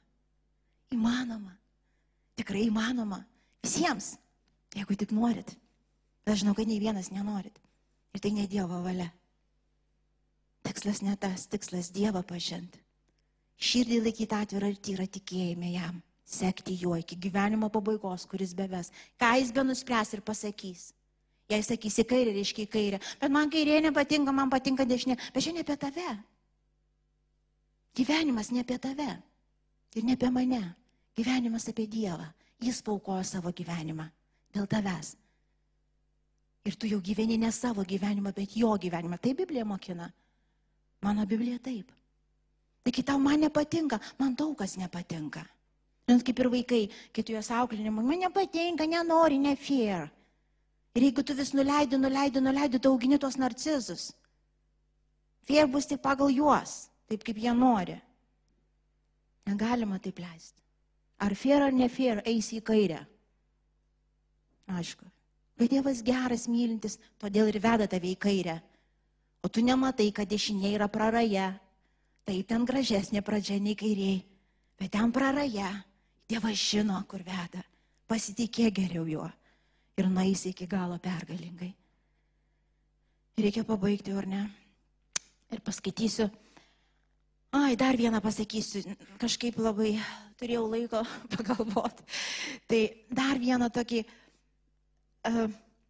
tikrai įmanoma visiems. Jeigu tik norit. Bet aš žinau, kad nei vienas nenorit. Ir tai ne Dievo valia. Tikslas ne tas, tikslas Dievą pažinti. Širdį laikyti atvirą ir tyrą tikėjime jam. Sekti juo iki gyvenimo pabaigos, kuris beves. Ką jis be nuspręs ir pasakys. Jei sakys į kairę, reiškia į kairę. Bet man kairė nepatinka, man patinka dešinė. Bet čia ne apie tave. Gyvenimas ne apie tave. Ir ne apie mane. Gyvenimas apie Dievą. Jis paaukojo savo gyvenimą. Dėl tavęs. Ir tu jau gyveni ne savo gyvenimą, bet jo gyvenimą. Tai Biblija mokina. Mano Biblija taip. Tai kai tau man nepatinka, man daug kas nepatinka. Žinot, kaip ir vaikai, kai tu juos auklinimu, man nepatinka, nenori, ne fair. Ir jeigu tu vis nuleidi, tu augini tuos narcizus. Fair bus tik pagal juos, taip kaip jie nori. Negalima taip leisti. Ar fair ar ne fair, eisi į kairę. Aišku. Bet Dievas geras, mylintis, todėl ir veda tave į kairę. O tu nematai, kad dešinė yra praraja. Taip ten gražesnė pradžia nei kairiai. Bet ten praraja. Dievas žino, kur veda. Pasitikėk geriau juo. Ir nueisi iki galo pergalingai. Reikia pabaigti, ar ne? Ir paskaitysiu. Dar vieną pasakysiu. Kažkaip labai turėjau laiko pagalvoti. Tai dar vieną tokį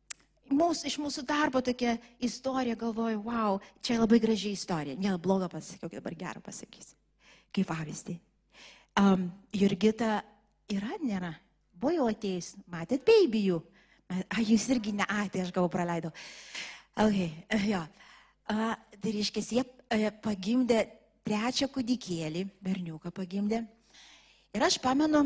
iš mūsų darbo tokia istorija, galvoju, wow, čia labai graži istorija. Ne, blogą pasakiau, dabar gerą pasakysiu. Kaip pavyzdį. Jurgita yra, nėra? Buvo jau atėjus, matėt babyjų? Jūs irgi ne, tai aš gavau praleidau. Okay, jo. Tai reiškia, jie pagimdė 3 kūdikėlį, berniuką pagimdė. Ir aš pamenu,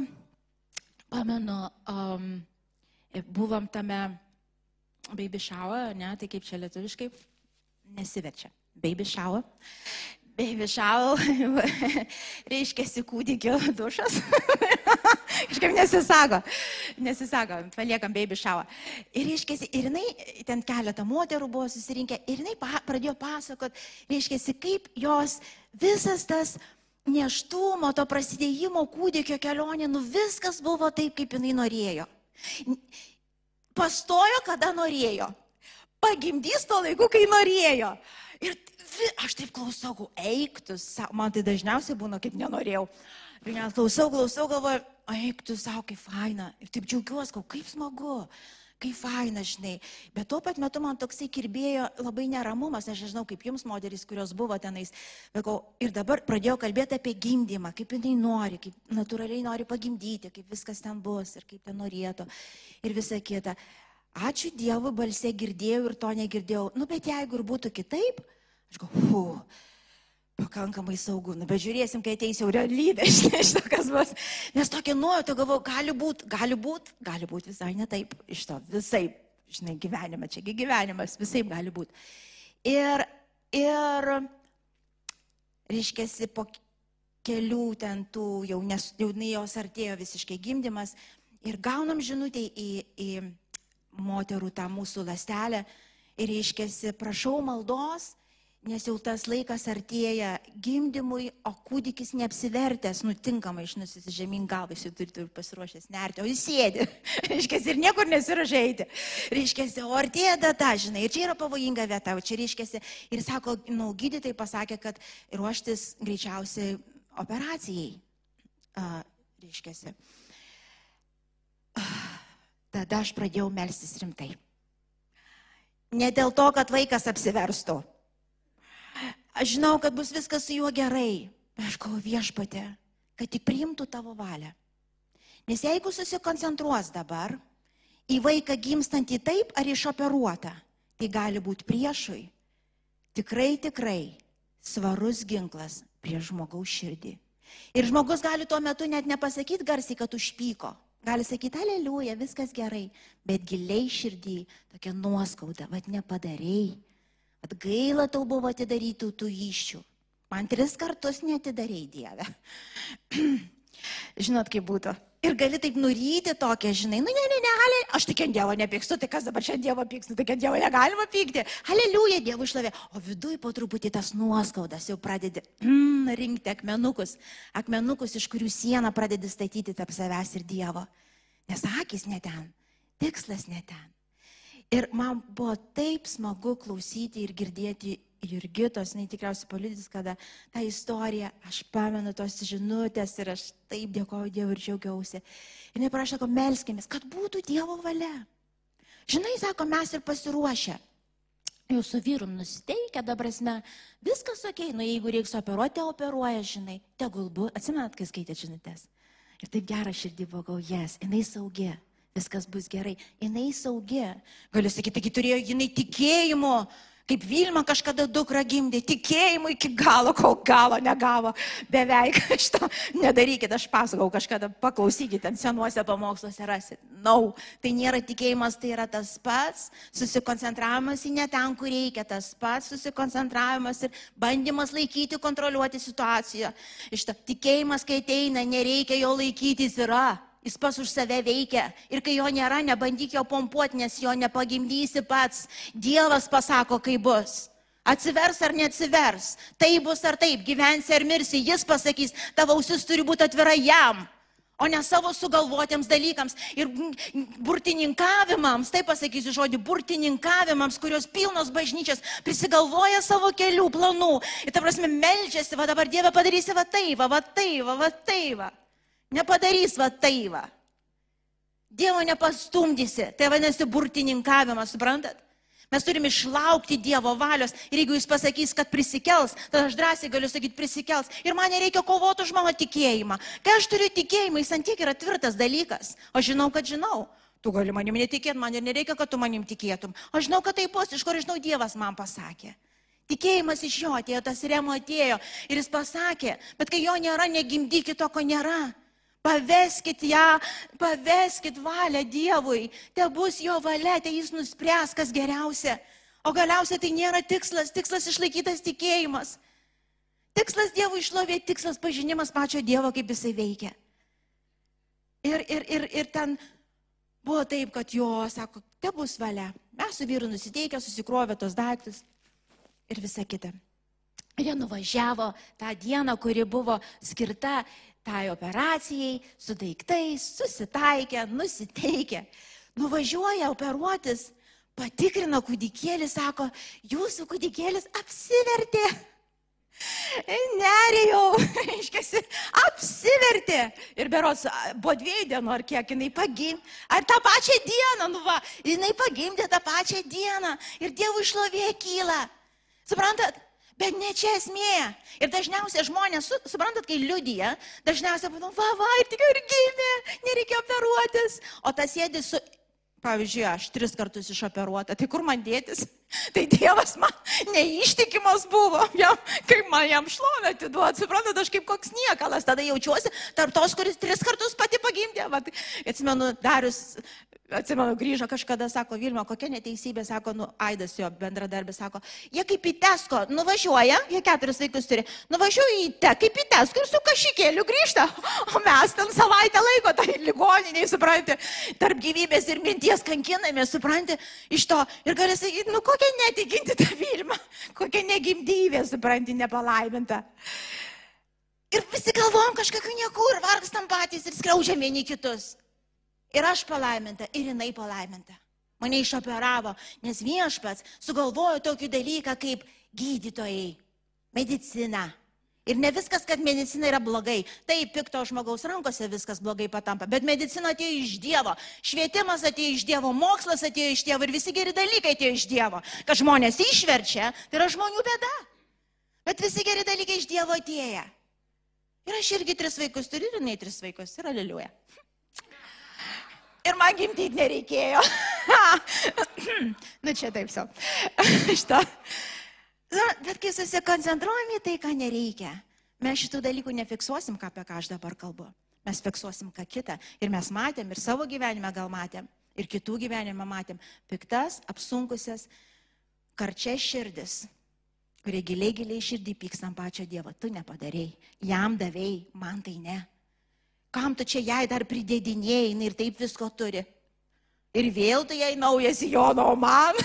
buvom tame baby shower, ne, tai kaip čia lietuviškai nesiverčia. Baby shower. Baby shower, reiškia kūdikio dušas. Kažkaip nesisako, paliekam baby shower. Ir reiškia, ir jinai, ten keletą moterų buvo susirinkę, ir jinai pradėjo pasakot, reiškia, kaip jos visas tas nėštumo, to prasidėjimo kūdikio kelionė, viskas buvo taip, kaip jinai norėjo. Pastojo, kada norėjo. Pagimdys to laiku, kai norėjo. Ir aš taip klausau, eiktus, man tai dažniausiai būna, kaip nenorėjau. Ir net klausau, galvoju, eiktus, kaip faina. Ir taip džiaugiuosi, kaip smagu, kaip faina, žinai. Bet tuo pat metu man toksai kirbėjo labai neramumas, aš nežinau, kaip jums moterys, kurios buvo tenais. Ir dabar pradėjau kalbėti apie gimdymą, kaip jinai nori, kaip natūraliai nori pagimdyti, kaip viskas ten bus ir kaip ten norėtų ir visa kita. Ačiū Dievui, balse girdėjau ir to negirdėjau. Bet jeigu ir būtų kitaip, aš galvoju, pakankamai saugu. Bet žiūrėsim, kai ateis jau realybė, žinai, kas bus. Nes tokia nuojauta, galvoju, gali būt visai ne taip. Iš to visai, žinai, gyvenime, čiagi gyvenimas, visai gali būti. Ir reiškiasi, po kelių ten tų, jau jos artėjo visiškai gimdymas, ir gaunam žinutę į moterų tą mūsų lastelę ir reiškiasi, prašau maldos, nes jau tas laikas artėja gimdymui, o kūdikis neapsivertęs, nutinkamai išnusis žemyn galvą, jis jau turi pasiruošęs nerti, o jis sėdi, reiškiasi, ir niekur nesiraža eiti. Reiškiasi, o artėja data, žinai, ir čia yra pavojinga vieta, o čia reiškiasi, ir sako, gydytojai pasakė, kad ruoštis greičiausiai operacijai, reiškiasi. Tada aš pradėjau melstis rimtai. Ne dėl to, kad vaikas apsiverstų. Aš žinau, kad bus viskas su juo gerai. Aš galvoju, Viešpatie, kad tik priimtų tavo valią. Nes jeigu susikoncentruos dabar į vaiką gimstantį taip ar išoperuotą, tai gali būti priešui tikrai svarus ginklas prieš žmogaus širdį. Ir žmogus gali tuo metu net nepasakyti garsiai, kad užpyko. Gali sakyti, aleliuja, viskas gerai, bet giliai širdį tokia nuoskauda, vad nepadarėjai, vad gaila tau buvo atidarytų tų iššių. Man 3 kartus neatidarėjai, Dieve. Žinot, kaip būtų. Ir gali taip nuryti tokią, žinai, ne, aš tik ant Dievo nepykstu, tai kas dabar čia Dievo pykstu, tai ant Dievo negalima pykti. Aleliuja, Dievo išlavė. O viduj po truputį tas nuoskaudas jau pradedi rinkti akmenukus, iš kurių sieną pradedi statyti tarp savęs ir Dievo. Nes akis ne ten, tikslas ne ten. Ir man buvo taip smagu klausyti ir girdėti Jurgitos, tikriausiai paliudys, kada tą istoriją, aš pamenu tos žinutės ir aš taip dėkoju Dievui ir džiaugiausi. Ir neprašau, sako, melskimės, kad būtų Dievo valia. Žinai, sako, mes ir pasiruošę. Jau su vyrum nusiteikę, dabar viskas okei, jeigu reiks operuoti, operuoja, žinai, tegul buvo, atsimenat, kai skaitė žinutės. Ir taip gerą širdį buvo, jinai saugi, viskas bus gerai, jinai saugi. Galiu sakyti, taigi turėjo jinai tikėjimo, kaip Vilma kažkada dukrą gimdė, tikėjimu iki galo, kol galo negavo. Beveik šito nedarykit, aš pasakau kažkada, paklausykite, senuose pamoksluose rasit. Tai nėra tikėjimas, tai yra tas pats, susikoncentravimas į ne ten, kur reikia, tas pats susikoncentravimas ir bandymas laikyti, kontroliuoti situaciją. Tikėjimas, kai ateina, nereikia jo laikytis, yra. Jis pas už save veikia ir kai jo nėra, nebandyk jo pompuoti, nes jo nepagimdysi pats. Dievas pasako, kaip bus. Atsivers ar neatsivers, tai bus ar taip, gyvensi ar mirsi, jis pasakys, tavo ausis turi būti atvira jam, o ne savo sugalvotiems dalykams ir burtininkavimams, taip pasakysiu žodį, burtininkavimams, kurios pilnos bažnyčios prisigalvoja savo kelių, planų. Ir ta prasme, meldžiasi, va dabar Dieve padarysi va tai, va tai, va tai, va. Nepadarys va tai va. Dievo nepastumdysi. Tai vadinasi burtininkavimas, suprantat? Mes turime išlaukti Dievo valios ir jeigu jis pasakys, kad prisikels, tada aš drąsiai galiu sakyti prisikels. Ir man nereikia kovoti už mano tikėjimą. Kai aš turiu tikėjimą, jis ant tiek yra tvirtas dalykas. Aš žinau, kad žinau. Tu gali manim netikėti, man ir nereikia, kad tu manim tikėtum. Aš žinau, kad tai bus, iš kur žinau, Dievas man pasakė. Tikėjimas iš jo atėjo, tas Remo atėjo ir jis pasakė, bet kai jo nėra, negimdykit to, ko nėra. Paveskit ją, paveskit valią Dievui. Te bus jo valia, te jis nuspręs, kas geriausia. O galiausiai tai nėra tikslas, tikslas išlaikytas tikėjimas. Tikslas Dievui išlovė, tikslas pažinimas pačio Dievo, kaip jisai veikia. Ir ten buvo taip, kad jo, sako, te bus valia. Mes su vyru nusiteikę, susikrovė tos daiktus. Ir visa kita. Ir jie nuvažiavo tą dieną, kuri buvo skirta tai operacijai, su daiktais, susitaikė, nusiteikė. Nuvažiuoja operuotis, patikrina kūdikėlį, sako, jūsų kūdikėlis apsivertė. Nerėjau, iškesi, apsivertė. Ir berods, po 2 dienų ar kiek jinai pagimdė, ar tą pačią dieną, jinai pagimdė tą pačią dieną. Ir Dievui šlovė kyla. Suprantat? Bet ne čia esmė. Ir dažniausiai žmonės, suprantat, kai liudija, dažniausiai būtų, ir tik ir gimė, nereikia operuotis. O tas sėdi su, pavyzdžiui, aš 3 kartus išoperuota, tai kur man dėtis? Tai Dievas man neištikimas buvo, kaip man jam šlovę atiduot, suprantat, aš kaip koks niekalas, tada jaučiuosi tarp tos, kuris 3 kartus pati pagimdė. Atsimenu, Darius, grįžo kažkada, sako, Vilma, kokia neteisybė, sako, Aidas jo bendradarbis, sako, jie kaip į Tesko nuvažiuoja, jie 4 vaikus turi, nuvažiuoja į kaip į Tesko ir su kašikėliu grįžta, o mes ten savaitę laiko, tai ligoniniai, supranti, tarp gyvybės ir minties kankinamės, supranti, iš to. Ir gali sakyti, kokia netikinti ta Vilma, kokia negimdyvė, supranti, nepalaiminta. Ir visi galvojam kažkokiu nieku ir vargstam patys ir skriaužiam vieni kitus. Ir aš palaiminta, ir jinai palaiminta. Mane išoperavo, nes viešpats sugalvojo tokį dalyką kaip gydytojai, medicina. Ir ne viskas, kad medicina yra blogai. Tai pikto žmogaus rankose viskas blogai patampa. Bet medicina atėjo iš Dievo, švietimas atėjo iš Dievo, mokslas atėjo iš Dievo ir visi geri dalykai atėjo iš Dievo. Kad žmonės išverčia, tai yra žmonių bėda. Bet visi geri dalykai iš Dievo atėję. Ir aš irgi 3 vaikus turiu, ir jinai 3 vaikus. Ir aleliuja. Ir man gimdyti nereikėjo. Čia taip sau. Bet kai susikoncentruojame į tai, ką nereikia, mes šitų dalykų nefiksuosim, apie ką aš dabar kalbu. Mes fiksuosim ką kitą. Ir mes matėm, ir savo gyvenime gal matėm, ir kitų gyvenime matėm. Piktas, apsunkusias, karčias širdis, kurie giliai širdį pyks ant pačio Dievo. Tu nepadarėjai, jam davėjai, man tai ne. Kam tu čia jai dar pridėdinėjai, ir taip visko turi. Ir vėl tu jai naujas Jono, o man.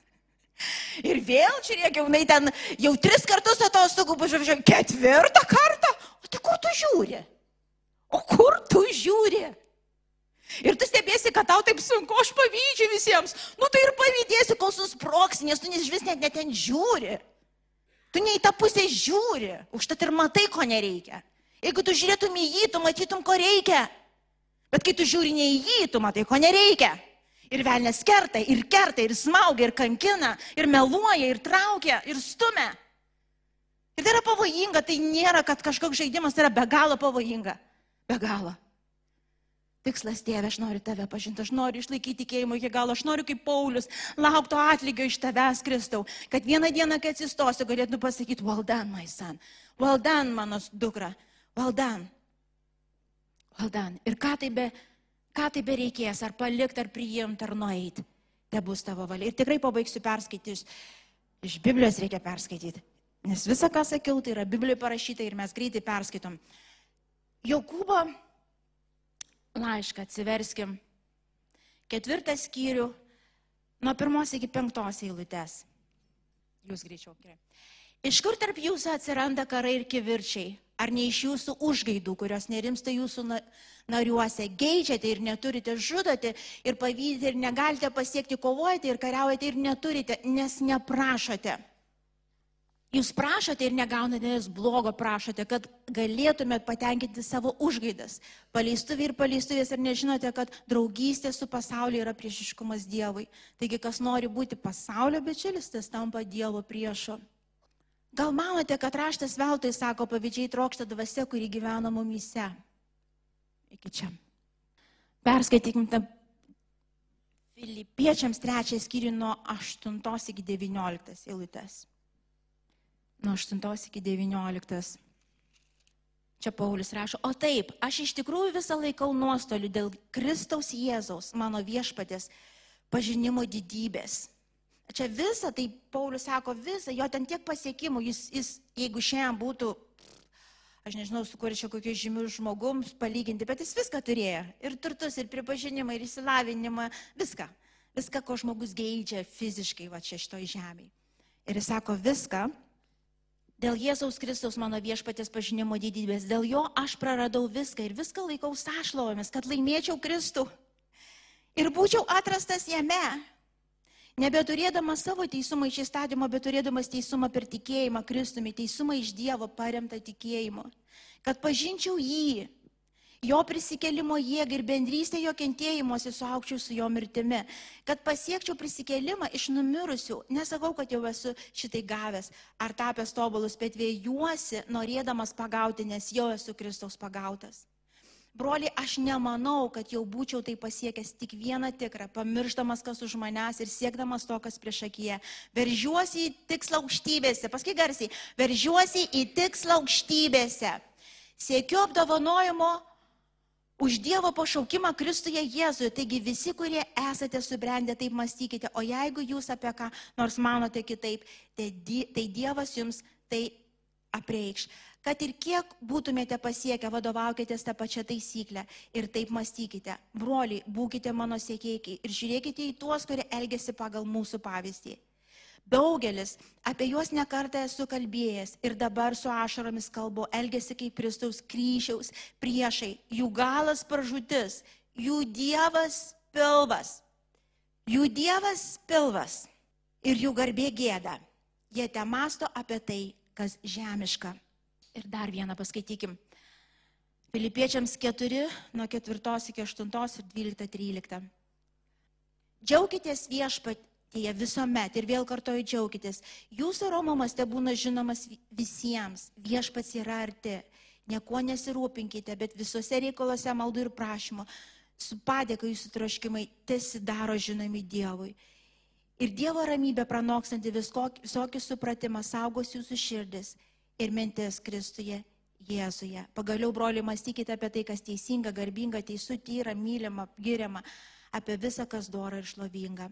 Ir vėl, žiūrėk, jinai ten jau 3 kartus atostogų važiuoja, 4 kartą. O tai kur tu žiūri? O kur tu žiūri? Ir tu stebėsi, kad tau taip sunku, aš pavydžiu visiems. Tai ir pavydėsi, kol susproks, nes tu vis net ten žiūri. Tu ne į tą pusę žiūri, užtat ir matai, ko nereikia. Jeigu tu žiūrėtum į jį, tu matytum, ko reikia. Bet kai tu žiūri ne į jį, tu matai, ko nereikia. Ir velnės kerta, ir smaugia, ir kankina, ir meluoja, ir traukia, ir stumia. Ir tai yra pavojinga, tai nėra, kad kažkoks žaidimas, tai yra be galo pavojinga. Be galo. Tikslas, Tėve, aš noriu Tave pažinti, aš noriu išlaikyti tikėjimą iki galo, aš noriu kaip Paulius laukto atlygio iš Tavęs, Kristau, kad vieną dieną, kai atsistosiu, galėtų pasakyti, well done, my son, well done, mano dukra, well done. Well done. Ir ką tai be reikės, ar palikti, ar priimti, ar nueiti, te bus tavo valia. Ir tikrai pabaigsiu perskaityti, iš Biblijos reikia perskaityti, nes visą, ką sakiau, tai yra Biblijoje parašyta ir mes greitai perskaitom. Jokūbo laišką atsiverskim, 4 skyrių, nuo 1 iki 5 eilutės. Jūs greičiau. Iš kur tarp jūsų atsiranda karai ir kivirčiai? Ar ne iš jūsų užgaidų, kurios nerimsta jūsų nariuose, geidžiate ir neturite, žudote ir pavydite ir negalite pasiekti, kovojate ir kariaujate ir neturite, nes neprašote. Jūs prašote ir negaunate, nes blogo prašote, kad galėtumėt patenkinti savo užgaidas. Paleistuviai ir paleistuvės, ar nežinote, kad draugystė su pasauliu yra priešiškumas Dievui. Taigi, kas nori būti pasaulio bičiulis, tas tampa Dievo priešu. Gal manote, kad raštas veltui sako, pavydžiai trokšta dvasia, kuri gyvena mumyse. Iki čia. Perskaitykime Filipiečiams 3 skyrių nuo 8 iki 19 eilutės. Nuo 8 iki 19. Čia Paulius rašo, o taip, aš iš tikrųjų visą laikau nuostolių dėl Kristaus Jėzaus, mano viešpatės, pažinimo didybės. Čia visą, tai Paulius sako, visą, jo ten tiek pasiekimų, jis jeigu šiandien būtų, aš nežinau, su kuo čia kokiu žymiu žmogum palyginti, bet jis viską turėjo. Ir turtus, ir pripažinimą, ir įsilavinimą, viską. Viską, ko žmogus geidžia fiziškai va čia šitoj žemėje. Ir jis sako, viską, dėl Jėzaus Kristaus mano viešpatės pažinimo didybės, dėl jo aš praradau viską ir viską laikau sąšlovomis, kad laimėčiau Kristų ir būčiau atrastas jame. Nebeturėdamas savo teisumą iš įstatymo, bet turėdamas teisumą per tikėjimą Kristumi, teisumą iš Dievo paremtą tikėjimu, kad pažinčiau jį, jo prisikėlimo jėgą ir bendrystę jo kentėjimuose suaugčiau su jo mirtimi, kad pasiekčiau prisikėlimą iš numirusių, nesakau, kad jau esu šitai gavęs ar tapęs tobulus, bet vėjuosi norėdamas pagauti, nes jau esu Kristaus pagautas. Broliai, aš nemanau, kad jau būčiau tai pasiekęs tik vieną tikrą, pamiršdamas, kas už manęs ir siekdamas to, kas prieš akiją. Veržiuosi į tikslą aukštybėse, paskui garsiai, veržiuosi į tikslą aukštybėse. Siekiu apdovanojimo už Dievo pašaukimą Kristuje Jėzuje. Taigi visi, kurie esate subrendę, taip mąstykite, o jeigu jūs apie ką nors manote kitaip, tai Dievas jums tai apreikš. Kad ir kiek būtumėte pasiekę, vadovaukitės tą pačią taisyklę ir taip mąstykite. Broliai, būkite mano sekėjai ir žiūrėkite į tuos, kurie elgesi pagal mūsų pavyzdį. Daugelis, apie juos nekartą esu kalbėjęs ir dabar su ašaromis kalbu, elgesi kaip Kristaus kryžiaus priešai. Jų galas pražūtis, jų dievas pilvas. Jų dievas pilvas ir jų garbė gėda. Jie te mąsto apie tai, kas žemiška. Ir dar vieną paskaitykim. Filipiečiams 4, nuo 4 iki 8 ir 12-13. Džiaukitės viešpatyje visuomet ir vėl kartoju džiaukitės. Jūsų romumas te būna žinomas visiems. Viešpats yra arti. Niekuo nesirūpinkite, bet visose reikaluose maldų ir prašymų. Su padėka jūsų troškimai tesidaro žinomi Dievui. Ir Dievo ramybė pranokstanti visokį supratimą saugos jūsų širdis ir mintis Kristuje Jėzuje. Pagaliau, broliai, mąstykite apie tai, kas teisinga, garbinga, teisų, tyra, mylima, giriama, apie visą, kas dora ir šlovinga.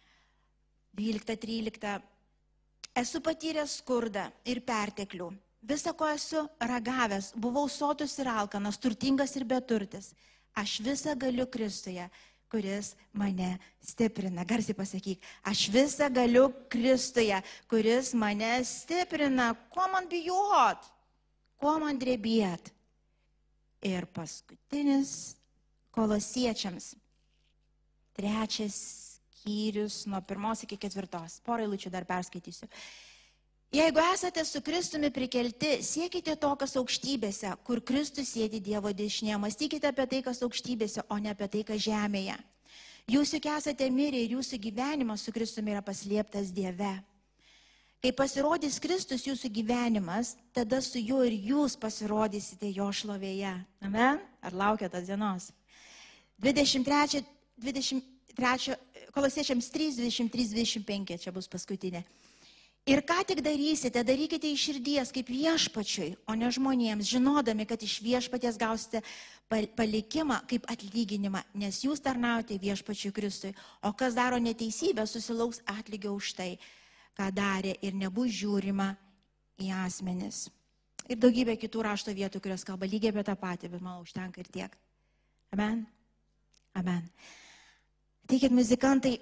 12-13. Esu patyręs skurdą ir perteklių. Visa, ko esu ragavęs, buvau sotus ir alkanas, turtingas ir beturtis. Aš visą galiu Kristuje, kuris mane stiprina. Garsiai pasakyk, aš visą galiu Kristuje, kuris mane stiprina. Ko man bijot? Ko man drebėt? Ir paskutinis Kolosiečiams. 3 skyrius nuo 1 iki 4. Porą eilučių dar perskaitysiu. Jeigu esate su Kristumi prikelti, siekite to, kas aukštybėse, kur Kristus sėdi Dievo dešinėje. Mąstykite apie tai, kas aukštybėse, o ne apie tai, kas žemėje. Jūs juk esate mirę ir jūsų gyvenimas su Kristumi yra paslėptas Dieve. Kai pasirodys Kristus jūsų gyvenimas, tada su juo ir jūs pasirodysite jo šlovėje. Amen? Ar laukia tos dienos? 23, Kolosiečiams 3, 23, 25, čia bus paskutinė. Ir ką tik darysite, darykite iš širdies kaip viešpačiui, o ne žmonėms, žinodami, kad iš viešpaties gausite palikimą kaip atlyginimą, nes jūs tarnaujate viešpačiui Kristui, o kas daro neteisybę, susilauks atlygio už tai, ką darė ir nebus žiūrima į asmenis. Ir daugybė kitų rašto vietų, kurios kalba lygiai apie tą patį, bet man užtenka ir tiek. Amen? Amen. Ateikit, muzikantai.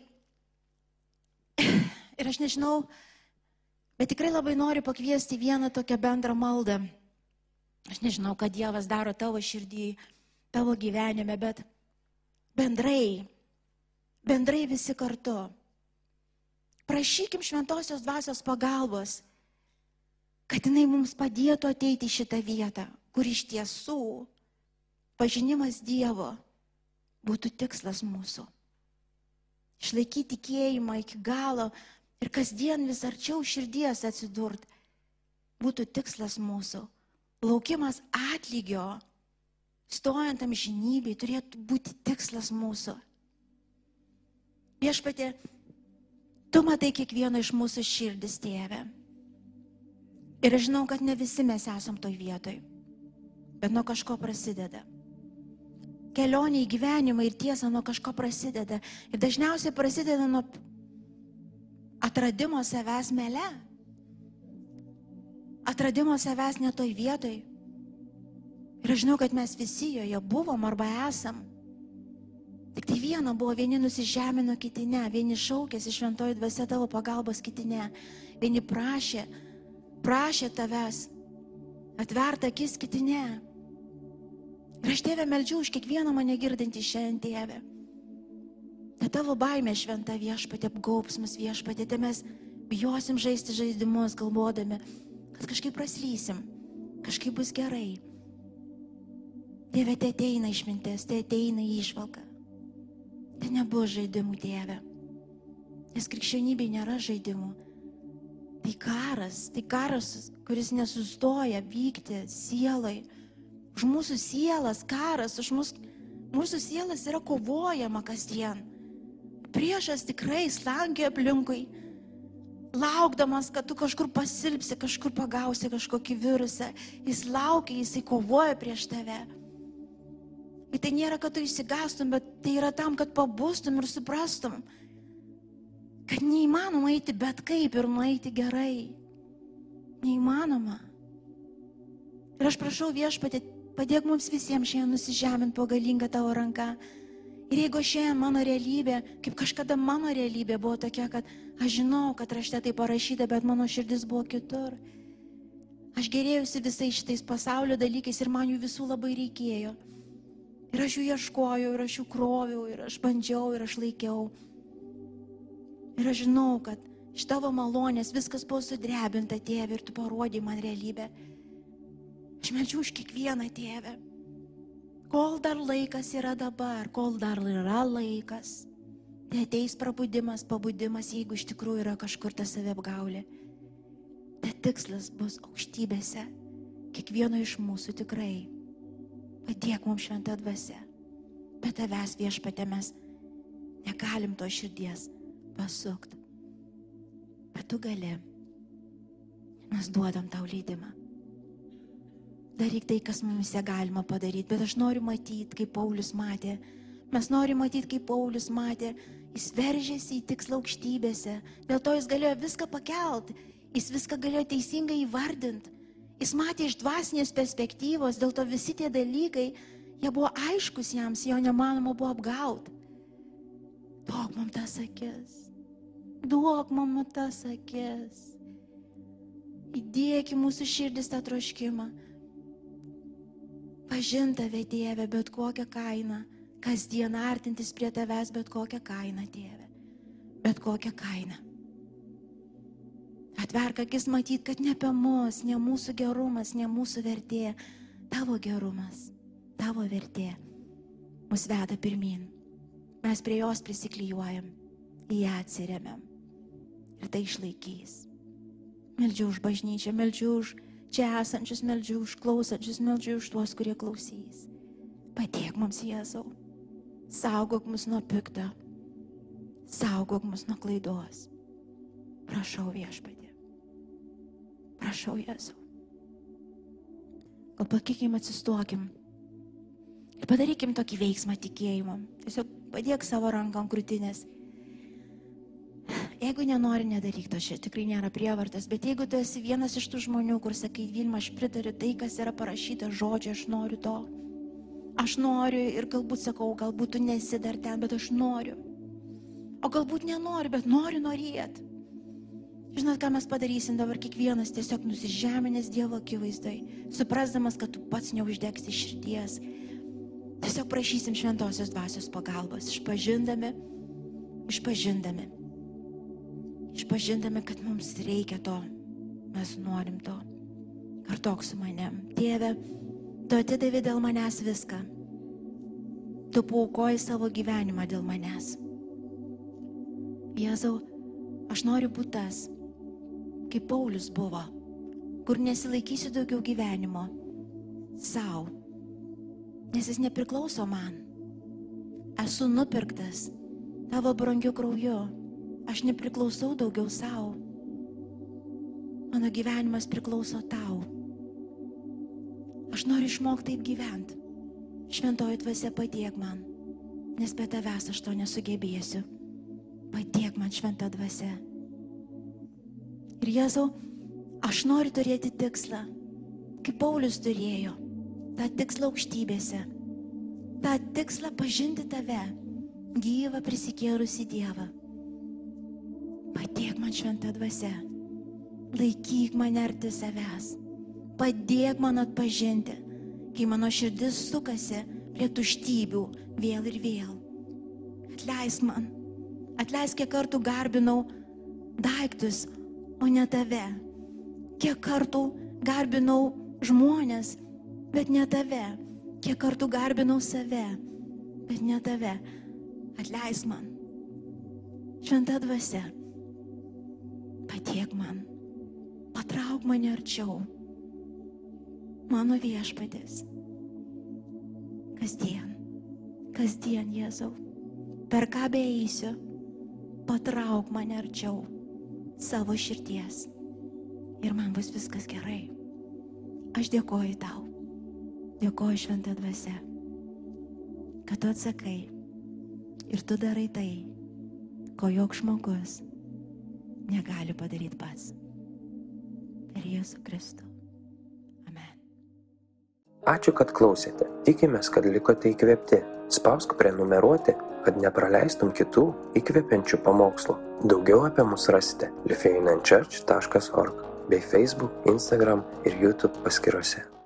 Ir aš nežinau, bet tikrai labai noriu pakviesti vieną tokią bendrą maldą. Aš nežinau, ką Dievas daro tavo širdį, tavo gyvenime, bet bendrai visi kartu. Prašykim šventosios dvasios pagalbos, kad jinai mums padėtų ateiti į šitą vietą, kur iš tiesų pažinimas Dievo būtų tikslas mūsų. Išlaikyti tikėjimą iki galo ir kasdien vis arčiau širdies atsidurt būtų tikslas mūsų. Laukimas atlygio, stojant amžinybei, turėtų būti tikslas mūsų. Viešpatie, tu matai kiekvieno iš mūsų širdis, Tėve. Ir aš žinau, kad ne visi mes esam toj vietoj, bet nuo kažko prasideda. Kelionė į gyvenimą ir tiesa nuo kažko prasideda. Ir dažniausiai prasideda nuo atradimo savęs mele. Atradimo savęs ne toj vietoj. Ir aš žinau, kad mes visi joje buvom arba esam. Tik tai viena buvo, vieni nusižemino, kiti ne. Vieni šaukėsi šventoji dvasia tavo pagalbos, kiti ne. Vieni prašė tavęs, atvert akis, kiti ne. Ir aš, Tėve, meldžiu už kiekvieną mane girdantį šiandien, Tėve. Te tavo baimė šventa, Viešpatie, apgaubs mus, Viešpatie, te mes bijosim žaisti žaidimus, galvodami, kad kažkaip praslysim, kažkaip bus gerai. Tėve, te ateina išmintis, te ateina įžvalga. Te nebus žaidimų, Tėve. Nes krikščionybė nėra žaidimų. Tai karas, kuris nesustoja vykti sielai. Už mūsų sielas karas, už mūsų sielas yra kovojama kasdien. Priešas tikrai slankioja aplinkui, laukdamas, kad tu kažkur pasilpsi, kažkur pagausi kažkokį virusą. Jis laukia, jisai kovoja prieš tave. Ir tai nėra, kad tu išsigastum, bet tai yra tam, kad pabustum ir suprastum, kad neįmanoma eiti bet kaip ir nueiti gerai. Neįmanoma. Ir aš prašau, Viešpatie, padėk mums visiems šiandien nusižemint po galingą tavo ranką. Ir jeigu šiandien mano realybė, kaip kažkada mano realybė buvo tokia, kad aš žinau, kad rašte tai parašyta, bet mano širdis buvo kitur. Aš gerėjusi visais šitais pasaulio dalykais ir man jų visų labai reikėjo. Ir aš jų ieškojau, ir aš jų kroviau, ir aš bandžiau, ir aš laikiau. Ir aš žinau, kad iš tavo malonės viskas buvo sudrebinta, Tėve, ir tu parodai man realybę. Aš meldžiu už kiekvieną, Tėve. Kol dar laikas yra dabar, kol dar yra laikas, tai ateis pabudimas, jeigu iš tikrųjų yra kažkur ta saviapgaulė. Tai tikslas bus aukštybėse, kiekvieno iš mūsų tikrai. Padėk mums šventa dvasia. Be tavęs, Viešpatie, mes negalim to širdies pasukti. Bet tu gali. Mes duodam tau leidimą. Daryk tai, kas mumise galima padaryti. Bet aš noriu matyti, kaip Paulius matė. Mes norim matyti, kaip Paulius matė. Jis veržėsi į tikslą aukštybėse. Dėl to jis galėjo viską pakelt. Jis viską galėjo teisingai įvardinti. Jis matė iš dvasinės perspektyvos. Dėl to visi tie dalykai, jie buvo aiškus jiems, jo nemanoma buvo apgauti. Duok mums tas akis. Duok mums tas akis. Įdėk į mūsų širdis tą troškimą. Pažint tave, Tėve, bet kokią kainą. Kasdien artintis prie tavęs, bet kokią kainą, Tėve. Bet kokią kainą. Atverk akis matyti, kad ne apie mus, ne mūsų gerumas, ne mūsų vertė. Tavo gerumas, tavo vertė mus veda pirmin. Mes prie jos prisiklijuojam, į ją atsiremiam. Ir tai išlaikys. Meldžiu už bažnyčią, meldžiu už čia esančius, meldžiu už klausančius, meldžiu už tuos, kurie klausys. Padėk mums, Jėzau. Saugok mus nuo pikto. Saugok mus nuo klaidos. Prašau, Viešpatie. Prašau, Jėzau. Gal pakikim, atsistokim ir padarykim tokį veiksmą tikėjimo. Tiesiog padėk savo ranką ant krūtinės. Jeigu nenori, nedaryk to, čia tikrai nėra prievartas, bet jeigu tu esi vienas iš tų žmonių, kur sakai, Vilma, aš pritariu tai, kas yra parašyta žodžiai, aš noriu to. Aš noriu ir galbūt sakau, galbūt tu nesi dar ten, bet aš noriu. O galbūt nenoriu, bet noriu norėti. Žinot, ką mes padarysim dabar, kiekvienas tiesiog nusižeminęs Dievo akivaizdai, suprasdamas, kad tu pats neuždegsi širdies. Tiesiog prašysim šventosios dvasios pagalbos, išpažindami, kad mums reikia to, mes norim to. kartok su manim. Tėve, tu atidavė dėl manęs viską. Tu paaukoji savo gyvenimą dėl manęs. Jėzau, aš noriu būti tas, kaip Paulius buvo, kur nesilaikysiu daugiau gyvenimo sau, nes jis nepriklauso man. Esu nupirktas tavo brangiu krauju, aš nepriklausau daugiau sau. Mano gyvenimas priklauso tau. Aš noriu išmokti taip gyventi. Šventoji dvasia, padėk man, nes be tavęs aš to nesugebėsiu. Padėk man, šventa dvasia. Ir Jėzau, aš noriu turėti tikslą, kaip Paulius turėjo, tą tikslą aukštybėse, tą tikslą pažinti tave, gyvą prisikėlusi Dievą. Padėk man, šventa dvasia, laikyk mane arti savęs, padėk man atpažinti, kai mano širdis sukasi prie tuštybių vėl ir vėl. Atleisk man, atleisk, kiek kartų garbinau daiktus, o ne tave. Kiek kartų garbinau žmonės, bet ne tave. Kiek kartų garbinau save, bet ne tave. Atleisk man. Šventa dvasia, padėk man, patrauk mane arčiau. Mano viešpatis. Kasdien, Jėzau, per ką beeisiu, patrauk mane arčiau savo širdies ir man bus viskas gerai. Aš dėkoju tau, dėkoju, šventa dvasia, kad tu atsakai ir tu darai tai, ko joks žmogus negali padaryti pats. Per Jėzų Kristų. Ačiū, kad klausėte. Tikimės, kad likote įkvėpti. Spausk prenumeruoti, kad nepraleistum kitų įkvepiančių pamokslų. Daugiau apie mus rasite lithuanianchurch.org bei Facebook, Instagram ir YouTube paskyrose.